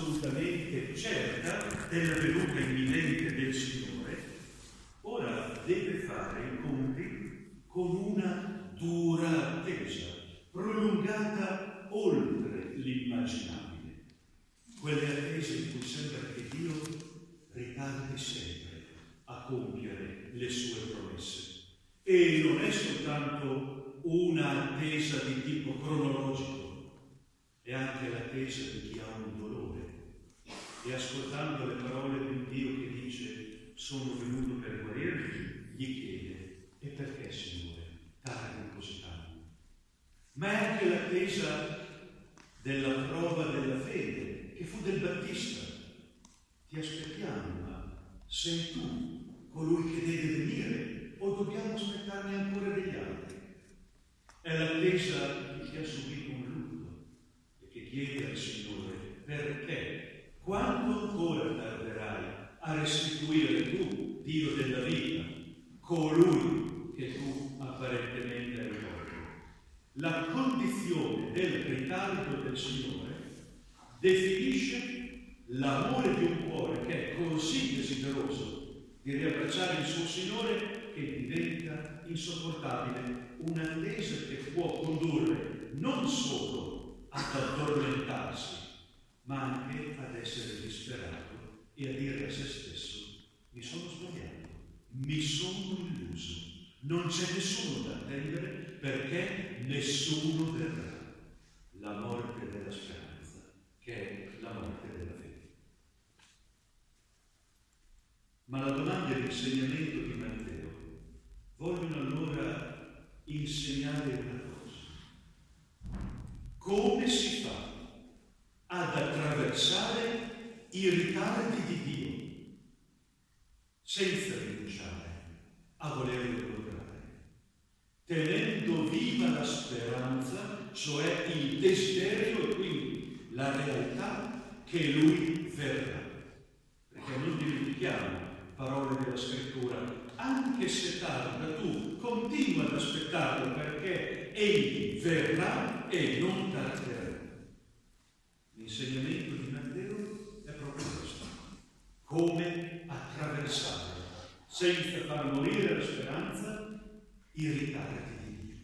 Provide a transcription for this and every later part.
assolutamente certa della venuta imminente del Signore, ora deve fare i conti con una dura attesa, prolungata oltre l'immaginabile. Quelle attese in cui sembra che Dio ritardi sempre a compiere le sue promesse. E non è soltanto un'attesa di tipo cronologico, è anche l'attesa di chi ha un dolore. E ascoltando le parole di un Dio che dice: sono venuto per guarirvi, gli chiede: e perché, Signore, tardi così tanto? Ma è anche l'attesa della prova della fede, che fu del Battista. Ti aspettiamo, ma sei tu colui che deve venire o dobbiamo aspettarne ancora degli altri? È l'attesa di chi ha subito un lutto e che chiede al Signore: perché? Quanto ancora tarderai a restituire tu, Dio della vita, colui che tu apparentemente hai morto? La condizione del ritardo del Signore definisce l'amore di un cuore che è così desideroso di riabbracciare il suo Signore che diventa insopportabile, un'attesa che può condurre non solo ad addormentarsi, ma anche ad essere disperato e a dire a se stesso: mi sono sbagliato, mi sono illuso, non c'è nessuno da attendere perché nessuno verrà. La morte della speranza, che è la morte della fede. Ma la domanda e l'insegnamento di Matteo vogliono allora insegnare una cosa: come si fa ad attraversare i ritardi di Dio senza rinunciare a volerlo incontrare, tenendo viva la speranza, cioè il desiderio e quindi la realtà che Lui verrà. Perché non dimentichiamo parole della Scrittura: anche se tarda, tu continua ad aspettarlo perché Egli verrà e non tarderà. L'insegnamento di Matteo è proprio questo: come attraversare senza far morire la speranza i ritardi di Dio.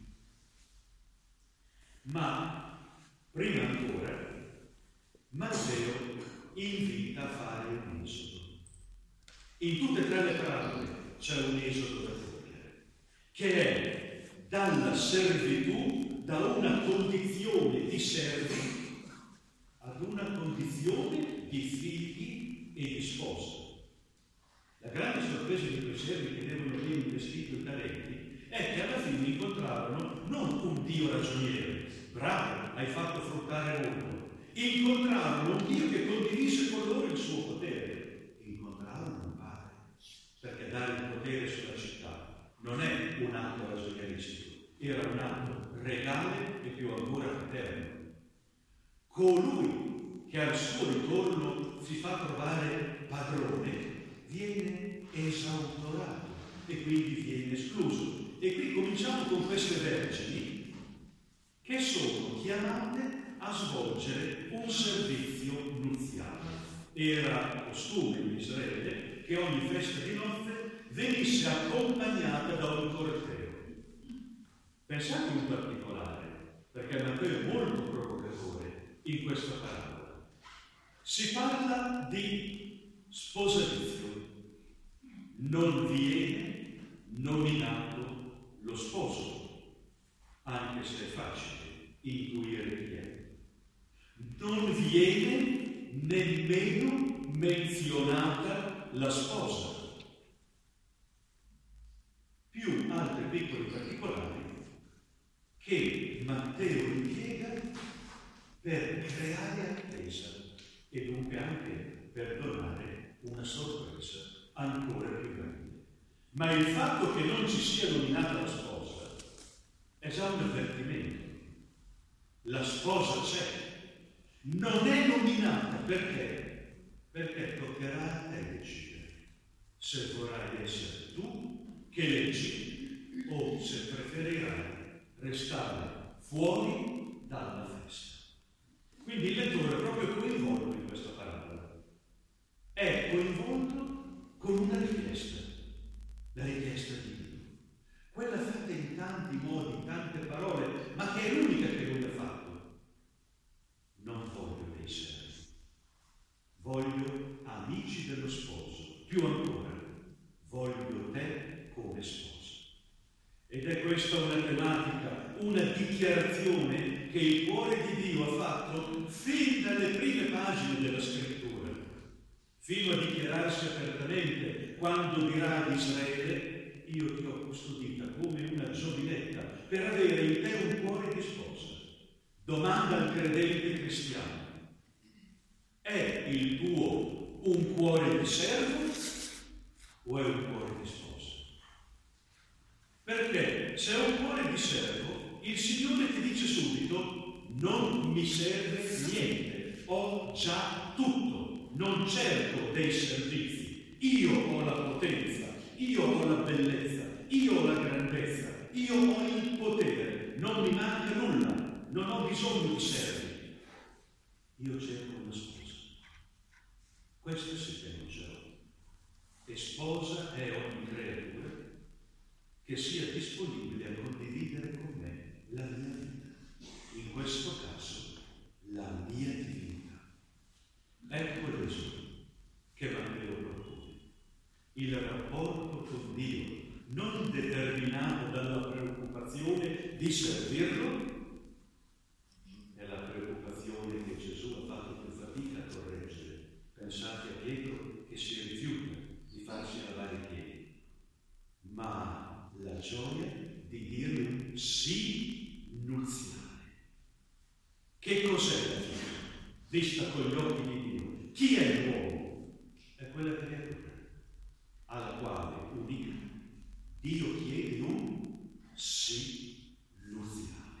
Ma prima ancora Matteo invita a fare un esodo. In tutte e tre le parole c'è un esodo da compiere, che è dalla servitù, da una condizione di servi ad una condizione di figli e di sposi. La grande sorpresa di quei servi che avevano ben investito i talenti è che alla fine incontrarono non un Dio ragioniere: bravo, hai fatto fruttare molto. Incontrarono un Dio che condivise con loro il suo potere. Incontrarono un padre, perché dare il potere sulla città non è un atto ragionieristico, era un atto regale e più ancora paterno. Colui che al suo ritorno si fa trovare padrone viene esautorato e quindi viene escluso. E qui cominciamo con queste vergini che sono chiamate a svolgere un servizio nuziale. Era costume in Israele che ogni festa di nozze venisse accompagnata da un corteo. Pensate in particolare, perché Matteo è molto provocatore in questa parola. Si parla di sposalizio. Non viene nominato lo sposo, anche se è facile intuire chi è. Non viene nemmeno menzionata la sposa. Più altri piccoli particolari che Matteo impiega per creare attesa e dunque anche per donare una sorpresa ancora più grande. Ma il fatto che non ci sia nominata la sposa è già un avvertimento. La sposa c'è, non è nominata perché? Perché toccherà a te decidere se vorrai essere tu che leggi o se preferirai restare fuori dalla festa. Quindi il lettore è proprio coinvolto in questa parola. dello sposo. Più ancora, voglio te come sposa. Ed è questa una tematica, una dichiarazione che il cuore di Dio ha fatto fin dalle prime pagine della Scrittura, fino a dichiararsi apertamente quando dirà ad Israele: io ti ho custodita come una giovinetta per avere in te un cuore di sposa. Domanda al credente cristiano: è il tuo un cuore di servo o è un cuore di sposa? Perché se è un cuore di servo, il Signore ti dice subito: non mi serve niente, ho già tutto, non cerco dei servizi, io ho la potenza, io ho la bellezza, io ho la grandezza, io ho il potere, non mi manca nulla, non ho bisogno di servi. Io cerco una sposa. Questo sì che non ce l'ho. E sposa è ogni creatura che sia disponibile a condividere con me la mia vita, in questo caso la mia divinità. Ecco Gesù che Vangelo propone. Il rapporto con Dio non determinato dalla preoccupazione di servirlo, è la preoccupazione che Gesù ha fatto più fatica a correggere. Pensate a Pietro che si rifiuta di farsi lavare i piedi, ma la gioia di dire un sì nuziale. Che cos'è la gioia? Vista con gli occhi di Dio. Chi è l'uomo? È quella creatura alla quale unica Dio chiede un sì nuziale.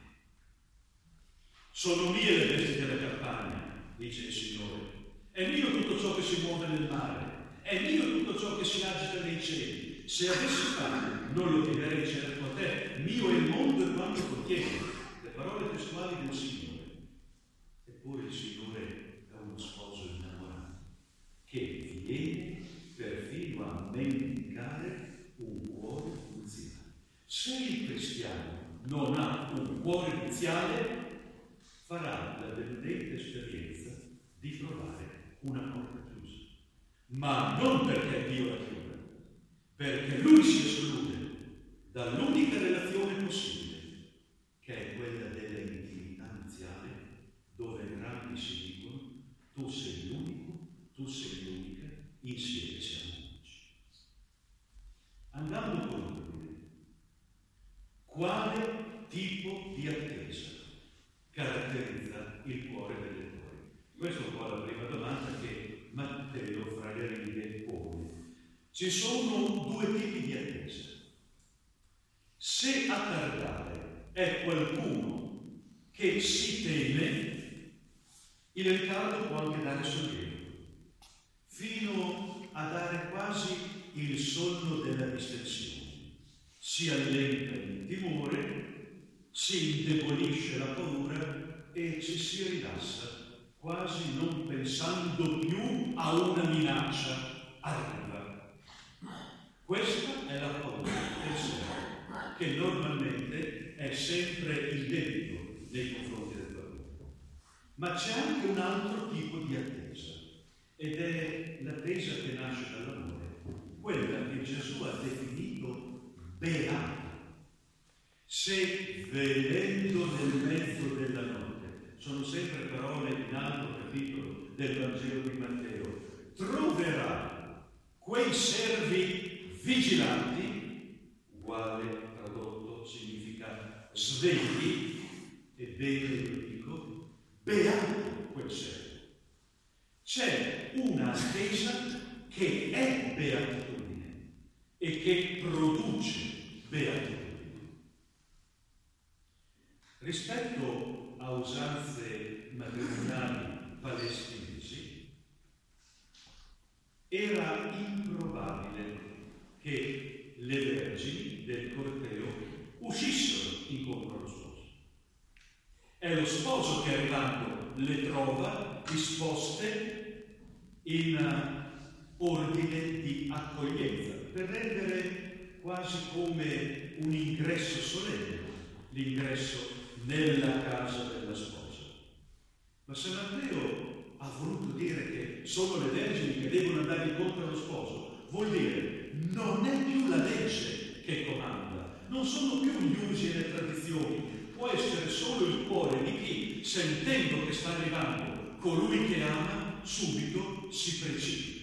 Sono mie le bestie della campagna, dice il Signore. È mio tutto ciò che si muove nel mare. È mio tutto ciò che si agita nei cieli. Se avessi fame, non lo chiederei certo a te. Mio è il mondo e quanto contiene. Le parole testuali del Signore. Eppure il Signore è uno sposo innamorato che viene perfino a mendicare un cuore nuziale. Se il cristiano non ha un cuore nuziale, farà la deludente esperienza di trovare una porta chiusa. Ma non perché Dio la chiude, perché lui si esclude dall'unica relazione possibile, che è quella della intimità nuziale, dove entrambi si dicono: tu sei l'unico, tu sei l'unica, insieme siamo unici. Andando con ordine, quale tipo di attesa caratterizza il cuore del lettore? Questa è un po' la prima domanda che Matteo fra le righe pone. Ci sono due tipi di attesa. Se a tardare è qualcuno che si teme, il ritardo può anche dare sollievo, fino a dare quasi il sonno della distensione. Si allenta il timore, si indebolisce la paura e ci si rilassa, quasi non pensando più a una minaccia arriva. Questa è la paura del servo, che normalmente è sempre il debito nei confronti del padrone. Ma c'è anche un altro tipo di attesa, ed è l'attesa che nasce dall'amore, quella che Gesù ha definito beata. Se venendo nel mezzo della notte, sono sempre parole in altro capitolo del Vangelo di Matteo, troverà quei servi vigilanti, uguale tradotto significa svegli, ebbene io dico, beato quel servo. C'è una attesa che è beatitudine e che produce beatitudine. Rispetto a usanze matrimoniali palestinesi, era improbabile che le vergini del corteo uscissero incontro allo sposo. È lo sposo che arrivando le trova disposte in ordine di accoglienza, per rendere quasi come un ingresso solenne l'ingresso nella casa della sposa. Ma San Matteo ha voluto dire che sono le vergini che devono andare incontro allo sposo, vuol dire non è più la legge che comanda, non sono più gli usi e le tradizioni, può essere solo il cuore di chi, sentendo che sta arrivando colui che ama, subito si precipita.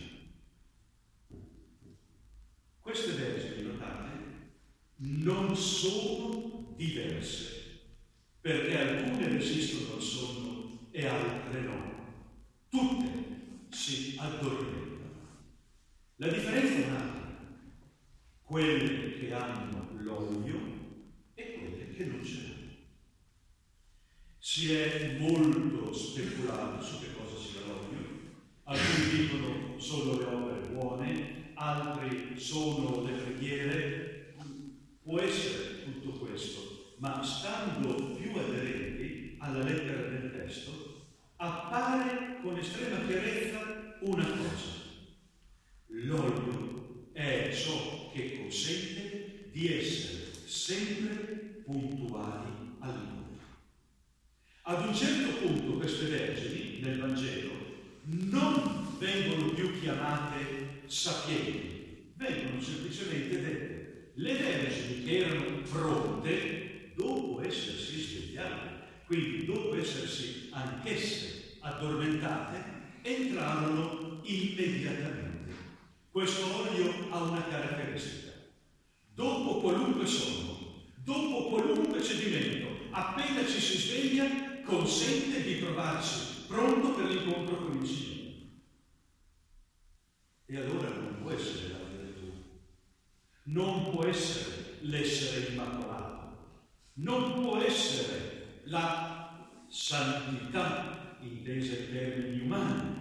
Queste vergini, notate, non sono diverse, perché alcune resistono al sonno e altre no. Tutte si addormentano. La differenza è un'altra: quelle che hanno l'olio e quelle che non ce l'hanno. Si è molto speculato su che cosa sia l'olio. Alcuni dicono sono le opere buone, altri sono le preghiere. Può essere tutto questo, ma stando più aderenti alla lettera del testo, appare con estrema chiarezza una cosa: l'olio è ciò che consente di essere sempre puntuali all'incontro. Ad un certo punto queste vergini nel Vangelo non vengono più chiamate sapienti, vengono semplicemente dette. Le vergini che erano pronte, dopo essersi svegliate, quindi dopo essersi anch'esse addormentate, entrarono immediatamente. Questo olio ha una caratteristica: dopo qualunque sonno, dopo qualunque cedimento, appena ci si sveglia, consente di trovarsi pronto per l'incontro con il Signore. E allora non può essere la virtù, non può essere l'essere immacolato, non può essere la santità intesa in termini umani.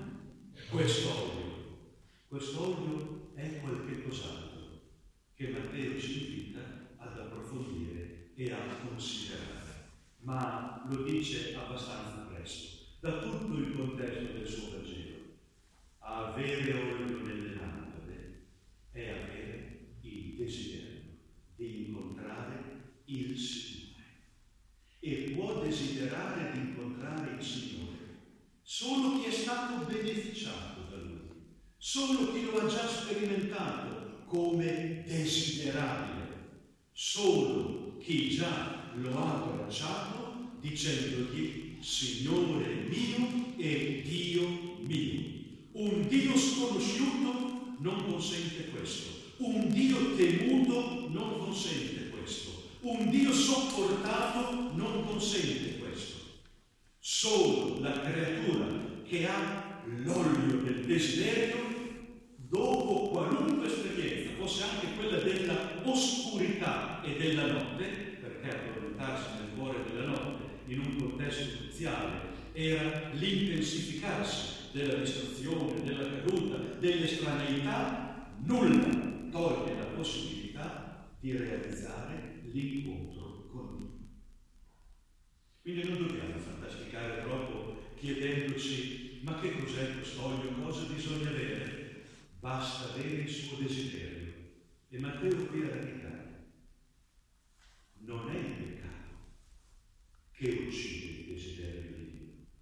Quest'olio è qualche cos'altro che Matteo ci invita ad approfondire e a considerare, ma lo dice abbastanza presto, da tutto il contesto del suo Vangelo. Avere olio nelle lampade è avere il desiderio di incontrare il Signore. E può desiderare di incontrare il Signore solo chi è stato beneficiato da Lui, solo chi lo ha già sperimentato come desiderabile, solo chi già lo ha abbracciato dicendogli Signore mio e Dio mio. Un Dio sconosciuto non consente questo, un Dio temuto non consente questo, un Dio sopportato non consente questo. Solo la creatura che ha l'olio del desiderio, dopo qualunque esperienza, fosse anche quella della oscurità e della notte, perché addormentarsi nel cuore della notte in un contesto nuziale era l'intensificarsi della distrazione, della caduta, dell'estraneità, nulla toglie la possibilità di realizzare l'incontro con Dio. Quindi non dobbiamo fantasticare troppo chiedendoci ma che cos'è quest'olio, cosa bisogna avere? Basta avere il suo desiderio. E Matteo qui a radicare: non è il peccato che uccide il desiderio di Dio.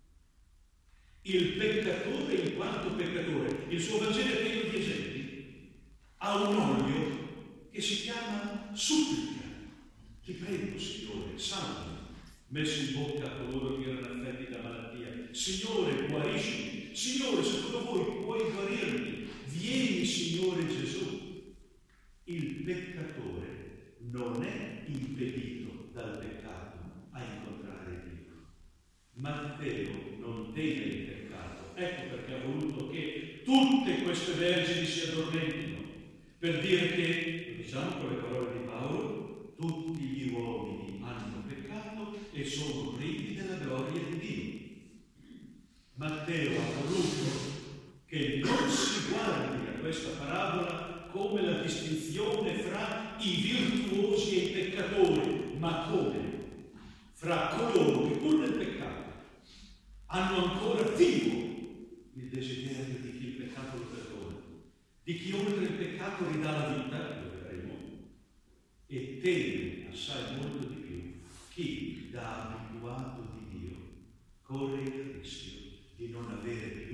Il peccatore in quanto peccatore, il suo Vangelo è pieno di esempi, ha un olio che si chiama supplica. Ti prego, Signore, salvami. Messo in bocca a coloro che erano affetti da malattia: Signore, guarisci. Signore, secondo voi puoi guarirmi. Vieni, Signore Gesù. Il peccatore non è impedito dal peccato a incontrare Dio. Matteo non teme il peccato. Ecco perché ha voluto che tutte queste vergini si addormentino, per dire che, lo diciamo con le parole di Paolo, tutti gli uomini hanno peccato e sono privi della gloria di Dio. Matteo ha voluto che non si guardi a questa parabola come la distinzione fra i virtuosi e i peccatori, ma come fra coloro che pur nel peccato hanno ancora vivo il desiderio di chi il peccato lo perdona, di chi oltre il peccato ridà la vita, lo vedremo, e teme assai molto di più chi, da abituato di Dio, corre il rischio di non avere più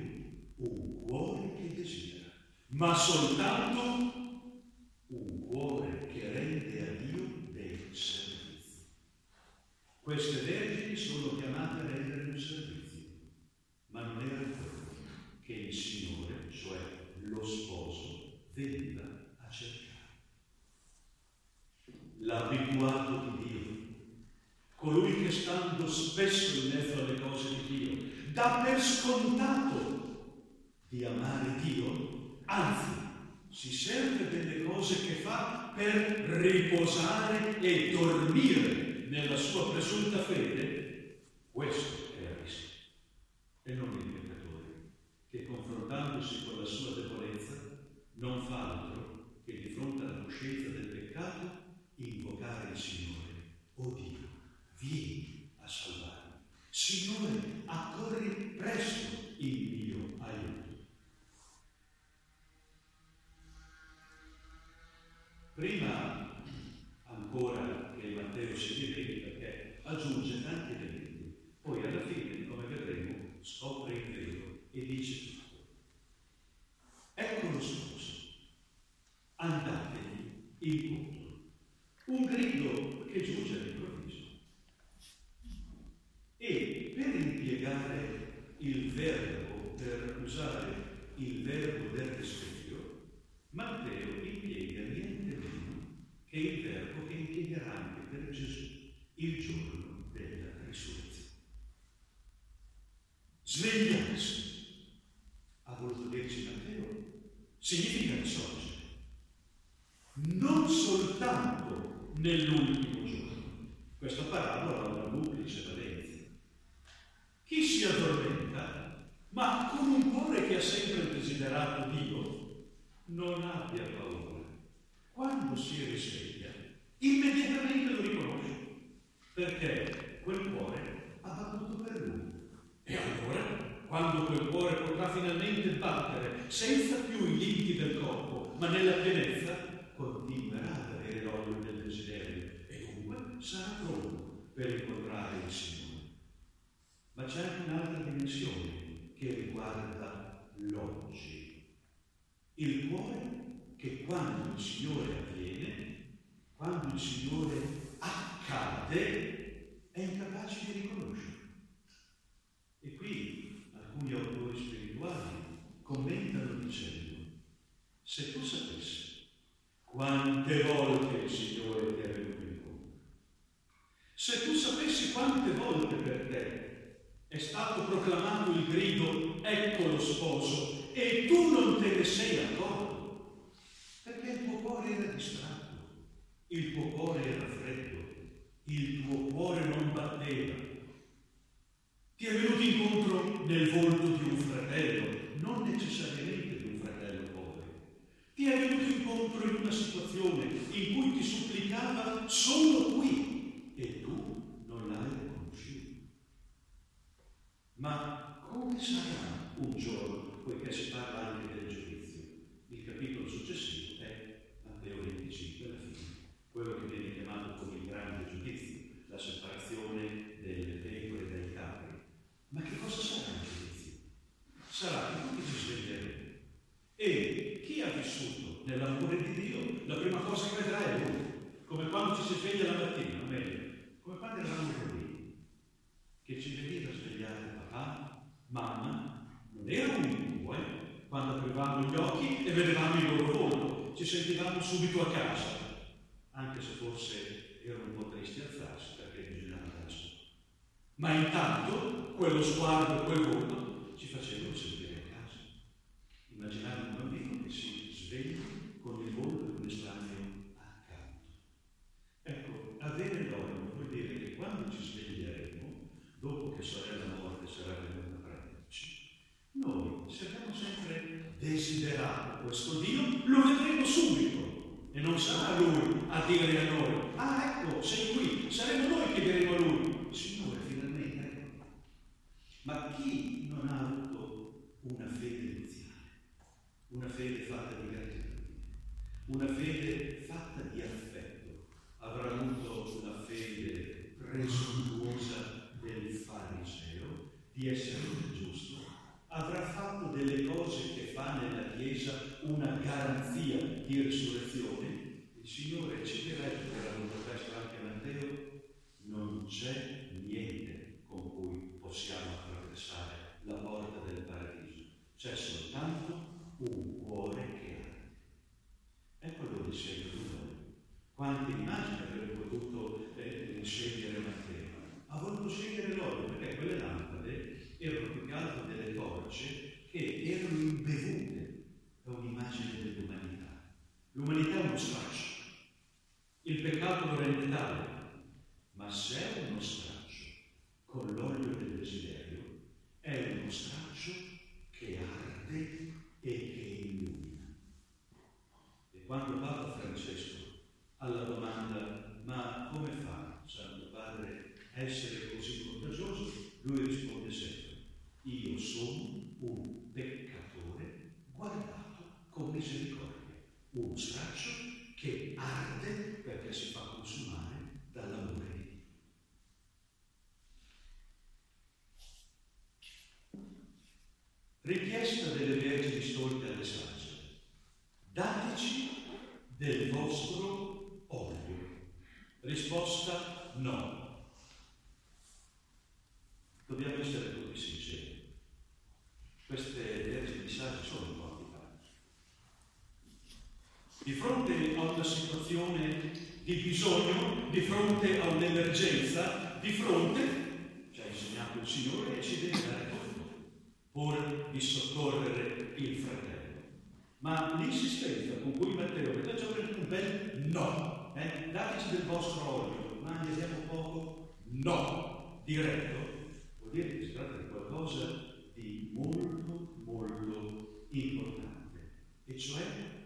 ma soltanto un cuore che rende a Dio dei servizi. Queste vergini sono chiamate a rendere un servizio, ma non era quello che il Signore, cioè lo sposo, veniva a cercare. L'abituato di Dio, colui che stando spesso in mezzo alle cose di Dio, dà per scontato di amare Dio, anzi, si serve delle cose che fa per riposare e dormire nella sua presunta fede, questo è a rischio. E non il peccatore, che confrontandosi con la sua debolezza non fa altro che di fronte alla coscienza del peccato invocare il Signore. Oh Dio, vieni a salvarmi. Signore, accorri presto il mio aiuto. Prima ancora che Matteo si riveli, perché aggiunge tanti elementi, poi alla fine, come vedremo, scopre il vero e dice tutto. Ecco lo sposo, andategli incontro. Un grido che giunge all'improvviso. E per impiegare il verbo, per usare il verbo del rispetto, Matteo impiega niente meno che il verbo che impiegherà anche per Gesù il giorno della risurrezione. Svegliarsi, ha voluto dirci Matteo, significa risorgere. Non soltanto nell'ultimo giorno. Questa parabola ha una duplice valenza. Chi si addormenta, ma con un cuore che ha sempre desiderato Dio, non abbia paura. Quando si risveglia, immediatamente lo riconosce, perché quel cuore ha battuto per lui. E allora, quando quel cuore potrà finalmente battere, senza più i limiti del corpo, ma nella pienezza, continuerà ad avere l'olio del desiderio e dunque sarà pronto per incontrare il Signore. Ma c'è anche un'altra dimensione che riguarda l'oggi. Il cuore che quando il Signore avviene, quando il Signore accade, è incapace di riconoscere. E qui alcuni autori spirituali commentano dicendo: se tu sapessi quante volte il Signore ti è venuto incontro, se tu sapessi quante volte per te è stato proclamato il grido ecco lo sposo e tu non te ne sei accorto, perché il tuo cuore era distratto, il tuo cuore era freddo, il tuo cuore non batteva. Ti è venuto incontro nel volto di un fratello, non necessariamente di un fratello povero. Ti è venuto incontro in una situazione in cui ti supplicava solo qui e tu non l'hai riconosciuto. Ma come sarà un giorno, poiché si parla anche del giudizio? Il capitolo successivo è Matteo 25, alla fine, quello che viene chiamato come il grande giudizio, la separazione delle pecore dai capri. Ma che cosa sarà il giudizio? Sarà che tutti ci sveglieremo. E chi ha vissuto nell'amore di Dio, la prima cosa che vedrà è Lui. Come quando ci si sveglia la mattina, o meglio, come quando eravamo bambini, che ci veniva a svegliare papà, mamma, non era un incubo, quando aprivamo gli occhi e vedevamo il loro volto, ci sentivamo subito a casa, anche se forse erano un po' tristi alzarsi perché bisognava andare su. Ma intanto quello sguardo e quel volto ci facevano sentire a casa. Immaginare un bambino che si sveglia con il volto di un estraneo accanto. Ecco, avere l'olio vuol dire che quando ci sveglieremo, dopo che sorella morte sarà venuta a prenderci, noi, se abbiamo sempre desiderato questo Dio, lo vedremo subito. E non sarà Lui a dire a noi: ah, ecco, sei qui. Saremo noi che diremo a Lui: Signore, finalmente ecco. Ma chi non ha avuto una fede iniziale, una fede fatta di gratitudine, una fede fatta di affetto, avrà avuto la fede presuntuosa del fariseo, di essere giusto, avrà fatto delle cose che fa nella Chiesa una garanzia di risurrezione, il Signore ci dirà, era un testo anche Matteo, non c'è niente con cui possiamo attraversare la porta del paradiso, c'è soltanto un cuore che arde. Ecco dove segno l'uomo. Quante immagini avrebbe potuto scegliere Matteo? Ha voluto scegliere l'olio perché quelle lampade erano più che altro delle torce che erano imbevute da un'immagine dell'umanità. L'umanità è uno straccio, il peccato lo rende tale, ma se è uno straccio con l'olio del desiderio, è uno straccio che arde e che illumina. E quando Papa Francesco alla domanda ma come fa, Santo Padre, a essere così contagioso, lui risponde sempre: io sono un peccatore guardato con misericordia, uno straccio che arde perché si fa consumare dall'amore di Dio. Richiesta delle vergini stolte alle sagge: dateci del vostro olio. Risposta: no. Dobbiamo essere tutti sinceri. Queste vergini sagge sono importanti. Di fronte a una situazione di bisogno, di fronte a un'emergenza, di fronte, ci ha insegnato il Signore, e ci deve dare tutto, pur di soccorrere il fratello. Ma l'insistenza con cui Matteo vede già un bel no, dateci del vostro olio, ma ne abbiamo poco? No, diretto, vuol dire che si tratta di qualcosa di molto, molto importante, e cioè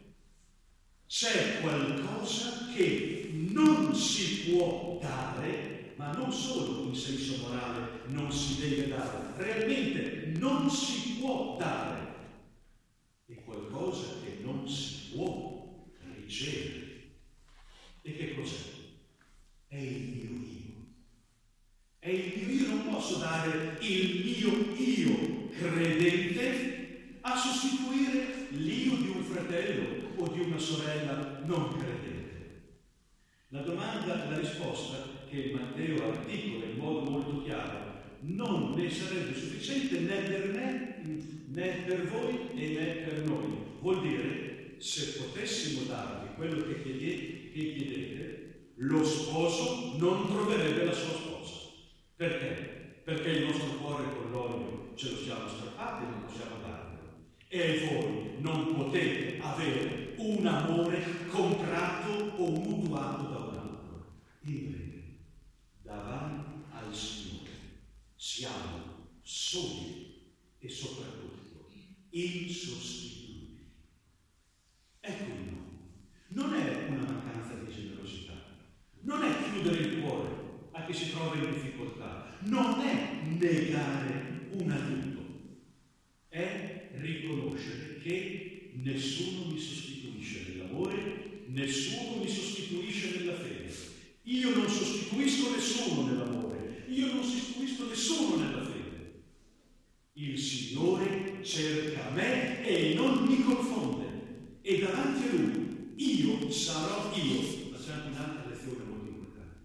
c'è qualcosa che non si può dare, ma non solo in senso morale non si deve dare, realmente non si può dare. È qualcosa che non si può ricevere. E che cos'è? È il mio io. È il mio io. Non posso dare il mio io credente a sostituire l'io di un fratello o di una sorella non credente. La domanda, la risposta che Matteo articola in modo molto chiaro: non ne sarebbe sufficiente né per me, né per voi e né per noi. Vuol dire, se potessimo darvi quello che chiedete, lo sposo non troverebbe la sua sposa. Perché? Perché il nostro cuore con l'olio ce lo siamo strappati e non possiamo darlo. E voi non potete avere un amore comprato o mutuato da un altro. Invece, davanti al Signore siamo soli e soprattutto insostituibili. Ecco il no. Non è una mancanza di generosità, non è chiudere il cuore a chi si trova in difficoltà, non è negare un aiuto, è riconoscere che nessuno mi sostituisce nell'amore, nessuno mi sostituisce nella fede. Io non sostituisco nessuno nell'amore, io non sostituisco nessuno nella fede. Il Signore cerca me e non mi confonde, e davanti a Lui io sarò io. Facciamo un'altra lezione molto importante.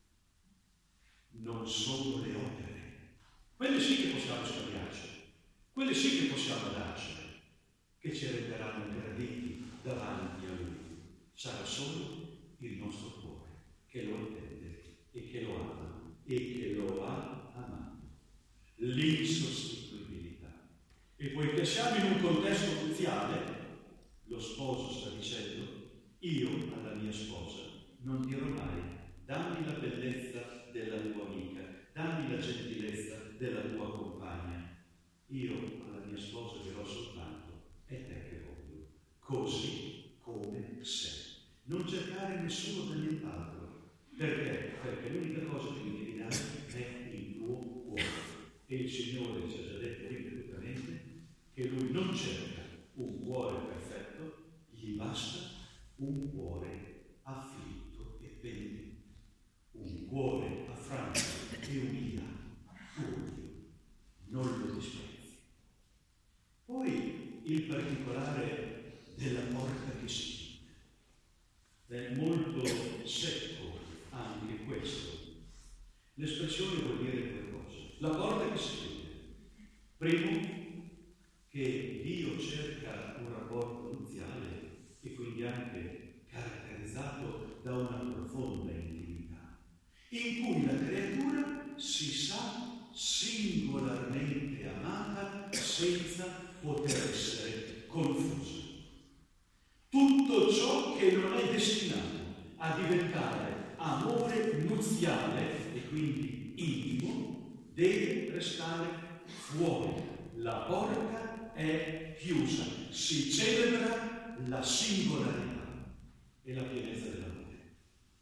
Non sono le opere, quelle sì che possiamo scambiarci, quelle sì che possiamo darci, che ci renderanno graditi davanti a Lui. Sarà solo il nostro cuore che lo intende e che lo ama e che lo ha amato. L'insostituibilità. E poiché siamo in un contesto nuziale, lo sposo sta dicendo: io alla mia sposa non dirò mai dammi la bellezza della tua amica, dammi la gentilezza della tua compagna. Io alla mia sposa dirò soltanto: è te che voglio, così come sei. Non cercare nessuno da nient'altro. Perché? Perché l'unica cosa che mi devi dare è il tuo cuore. E il Signore ci ha già detto ripetutamente che Lui non cerca un cuore perfetto, gli basta un cuore afflitto e penitente, un cuore affranto e umiliato. Non lo disprezzi. Poi il particolare della porta che si chiude. È molto secco anche questo. L'espressione vuol dire due cose. La porta che si chiude. Primo, che Dio cerca un rapporto nuziale e quindi anche caratterizzato da una profonda intimità, in cui la creatura si sa singolarmente amata senza poter essere confusa. Tutto ciò che non è destinato a diventare amore nuziale e quindi intimo deve restare fuori. La porta è chiusa, si celebra la singolarità e la pienezza dell'amore.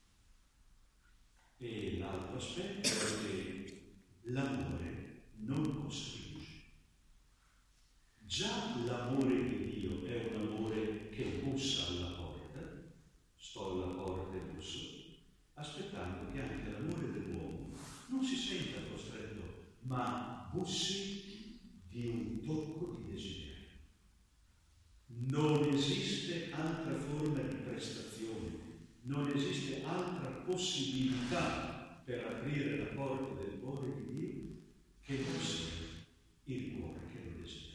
E l'altro aspetto è che l'amore non costringe. Già l'amore di Dio è un amore che bussa alla porta, sto alla porta e busso, aspettando che anche l'amore dell'uomo non si senta costretto, ma bussi di un tocco di desiderio. Non esiste altra forma di prestazione, non esiste altra possibilità per aprire la porta del cuore di Dio che non sia il cuore che lo desidera.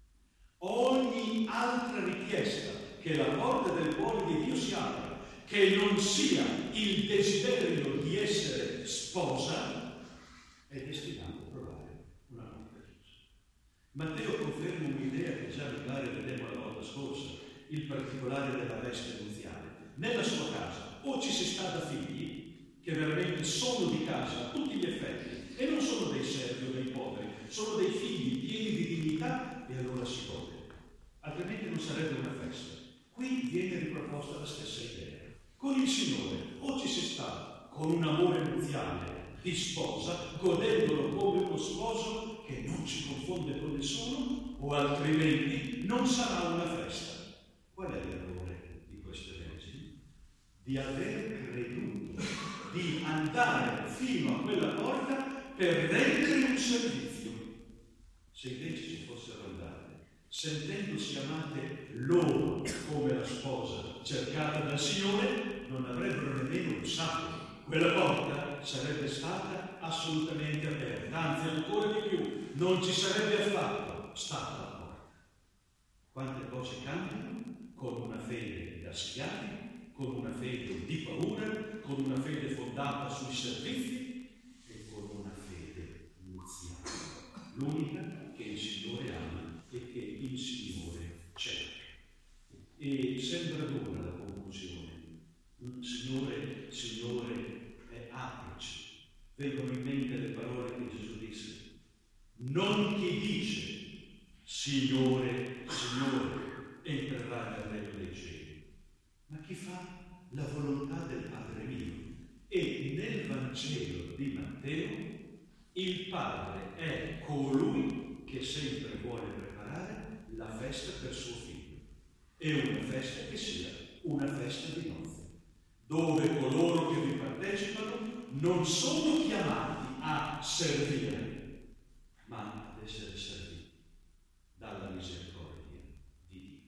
Ogni altra richiesta che la porta del cuore di Dio si apra, che non sia il desiderio di essere sposa, è destinato a trovare una porta chiusa. Matteo conferma un'idea che già mi pare vedemmo la volta scorsa, il particolare della veste nuziale. Nella sua casa o ci si sta da figli, che veramente sono di casa a tutti gli effetti, e non sono dei servi o dei poveri, sono dei figli pieni di dignità, e allora si gode. Altrimenti non sarebbe una festa. Qui viene riproposta la stessa idea. Con il Signore o ci si sta con un amore nuziale di sposa, godendolo come uno sposo che non ci confonde con nessuno, o altrimenti non sarà una festa. Qual è l'errore di queste leggi? Di aver creduto, di andare fino a quella porta per rendere un servizio. Se invece ci fossero andate, sentendosi amate loro come la sposa cercata dal Signore, non avrebbero nemmeno usato. Quella porta sarebbe stata assolutamente aperta, anzi ancora di più, non ci sarebbe affatto stata la porta. Quante cose cambiano con una fede da schiavi, con una fede di paura, con una fede fondata sui servizi e con una fede nuziale, l'unica che il Signore ama e che il Signore cerca. E sembra dura la conclusione. Signore, aprici. Vengono in mente le parole che Gesù disse. Non chi dice Signore, Signore, entrerà nel regno dei cieli, ma chi fa la volontà del Padre mio. E nel Vangelo di Matteo il Padre è colui che sempre vuole preparare la festa per suo figlio. E una festa che sia una festa di nozze, dove coloro che vi partecipano non sono chiamati a servire, ma ad essere serviti dalla misericordia di Dio.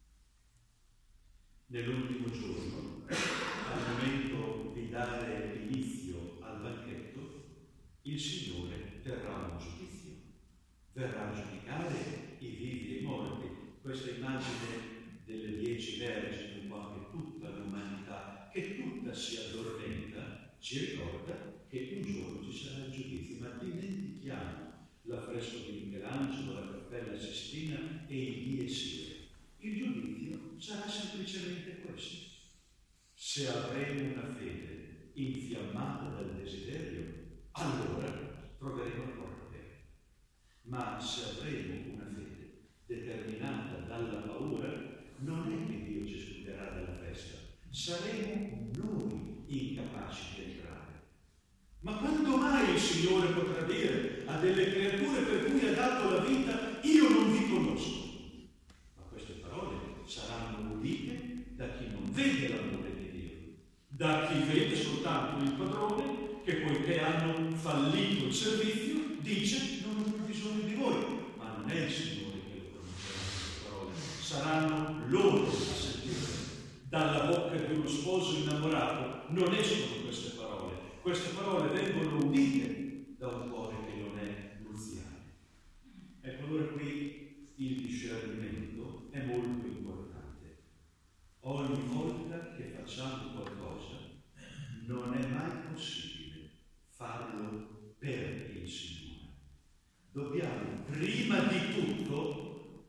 Nell'ultimo giorno, al momento di dare inizio al banchetto, il Signore terrà un giudizio, verrà a giudicare i vivi e i morti. Questa immagine delle 10 vergini, un po' che tutta l'umanità, che tutta si addormenta, ci ricorda che un giorno ci sarà il giudizio, ma dimentichiamo l'affresco di Michelangelo, la Cappella Sistina e i Dies Irae. Il giudizio sarà semplicemente questo. Se avremo una fede infiammata dal desiderio, allora troveremo la porta aperta. Ma se avremo una fede determinata dalla paura, non è che Dio ci escluderà dalla festa, saremo noi incapaci di entrare. Ma quando mai il Signore potrà dire a delle creature per cui ha dato la vita, io non vi conosco? Ma queste parole saranno udite da chi non vede l'amore di Dio, da chi vede soltanto il padrone che, poiché hanno fallito il servizio, dice non ho più bisogno di voi. Ma non è il Signore che lo pronuncerà queste parole, saranno loro a sentire. Dalla bocca di uno sposo innamorato non escono queste parole. Queste parole vengono udite da un cuore che non è nuziale. Ecco, allora qui il discernimento è molto importante. Ogni volta che facciamo qualcosa non è mai possibile farlo per il Signore. Dobbiamo prima di tutto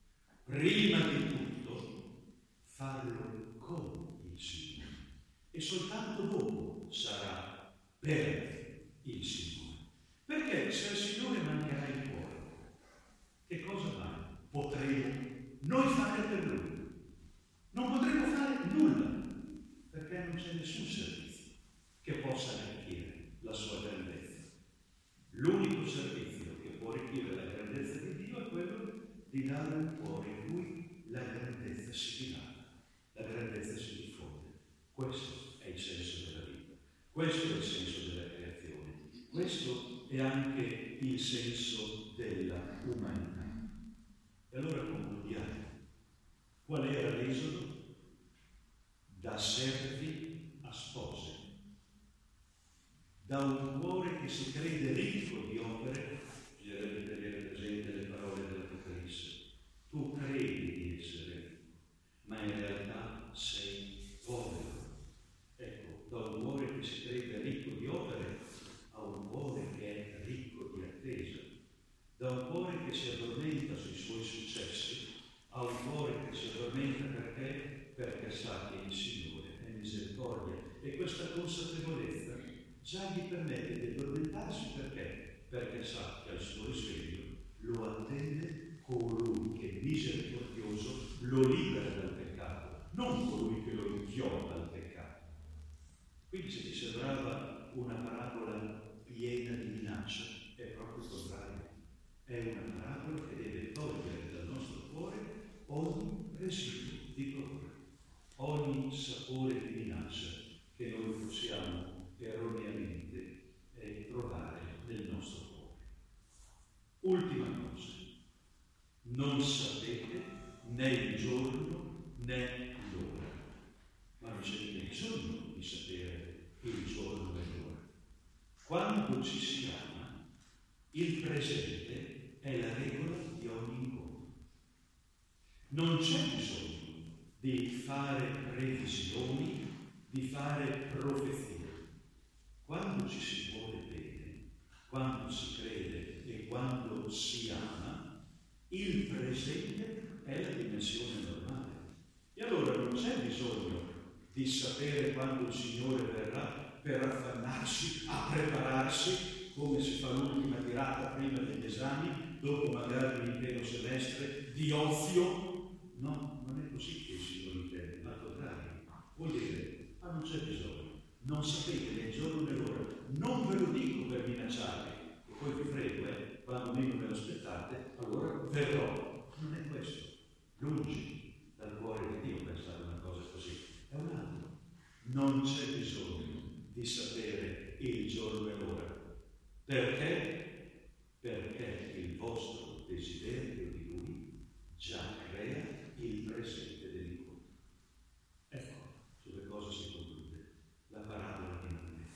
farlo con il Signore, e soltanto dopo sarà per il Signore. Perché se al Signore mancherà il cuore, che cosa mai potremo noi fare per Lui? Non potremo fare nulla, perché non c'è nessun servizio che possa arricchire la sua grandezza. L'unico servizio che può arricchire la grandezza di Dio è quello di dare un cuore in cui la grandezza si dilata, la grandezza si diffonde. Questo è il senso della vita, questo è il senso della creazione, questo è anche il senso della umanità. E allora concludiamo. Qual era l'esodo? Da servi a spose. Da un cuore che si crede ricco di opere, bisognerebbe tenere presente le parole dell'Apocalisse. Tu credi di essere ricco, ma in realtà sei povero. Ecco, da un cuore che si crede ricco di opere a un cuore che è ricco di attesa. Da un cuore che si addormenta sui suoi successi a un cuore che si addormenta perché sa che il Signore è misericordia, e questa consapevolezza già gli permette di addormentarsi. Perché sa che al suo risveglio lo attende colui che è misericordioso, lo libera dal peccato, non colui che lo inchioda al peccato. Quindi se ti sembrava una parabola piena di minaccia, è proprio il contrario. È una parabola che deve togliere dal nostro cuore ogni residuo di paura, ogni sapore di minaccia che noi possiamo erroneamente provare nel nostro cuore. Ultima cosa, non sapete né il giorno né l'ora, ma non c'è bisogno di sapere il giorno e l'ora. Quando ci si ama, il presente è la regola di ogni incontro. Non c'è bisogno di fare previsioni, di fare profezie. Quando ci si vuole bene, quando si crede e quando si ama, il presente è la dimensione normale. E allora non c'è bisogno di sapere quando il Signore verrà per affannarsi a prepararsi, come si fa l'ultima tirata prima degli esami, dopo magari un intero semestre di ozio. No, non è così che il Signore intende, ma al contrario. Vuol dire, ma non c'è bisogno. Non sapete né il giorno né l'ora. Non ve lo dico per minacciarvi, e poi vi prego, quando meno me lo aspettate, allora verrò. Non è questo. Lungi dal cuore di Dio pensare una cosa così. È un altro. Non c'è bisogno di sapere il giorno e l'ora. Perché? Perché il vostro desiderio di Lui già crea il presente dell'incontro. Ecco sulle cose si conclude la parabola di Noè.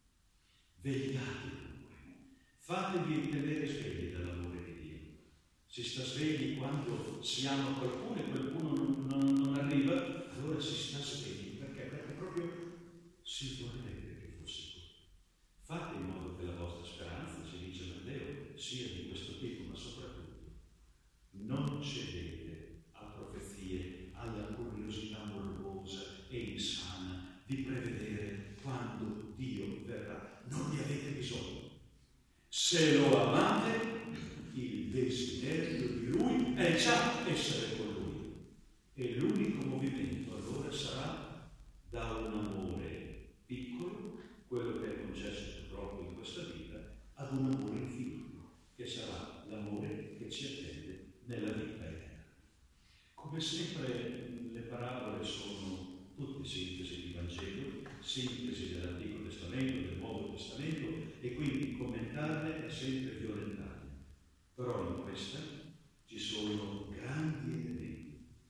Vegliate dunque, fatevi tenere svegli dall'amore di Dio. Si sta svegli quando si ama qualcuno e qualcuno non arriva, allora si sta svegli. Perché proprio si vorrebbe che fosse così. Fate in modo che la vostra speranza, ci dice Matteo, sia di questo tipo, ma soprattutto non cedete a profezie, alla curiosità morbosa e insana di prevedere quando Dio verrà. Non ne avete bisogno. Se lo amate, il desiderio di Lui è già essere con Lui. E l'unico movimento allora sarà da un amore piccolo, quello che è concesso proprio in questa vita, ad un amore infinito, che sarà l'amore che ci attende nella vita eterna. Come sempre le parabole sono tutte sintesi di Vangelo, sintesi dell'Antico Testamento, del Nuovo Testamento, e quindi commentarle è sempre violentarle. Però in questa ci sono grandi elementi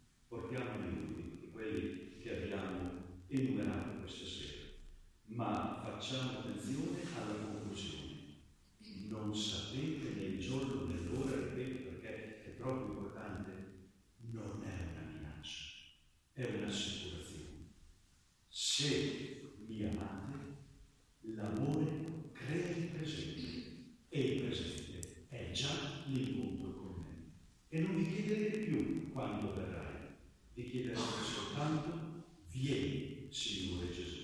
ti chiederà soltanto: vieni, Signore Gesù.